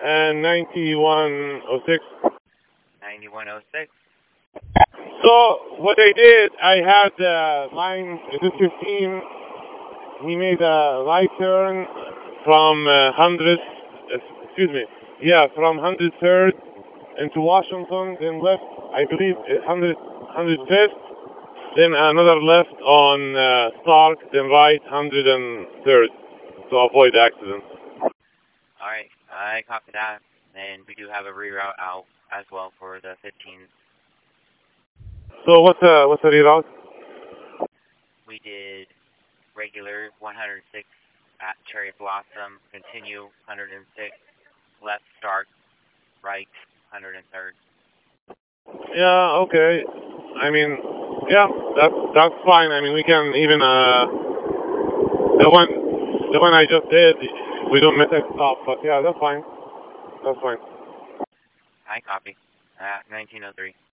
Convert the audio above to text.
and 9106. 9106. So what I did, I had line 15. He made a right turn from 100. From 103rd into Washington, then left, I believe, 105th, then another left on Stark, then right 103rd to avoid accidents. Alright, I copy that. And we do have a reroute out as well for the 15th. So what's the reroute? We did regular 106 at Cherry Blossom, continue 106, left Stark, right 103rd. Yeah, okay. I mean, yeah, that's fine. I mean, we can even the one I just did, we don't miss a stop, but yeah, that's fine. That's fine. I copy. 1903.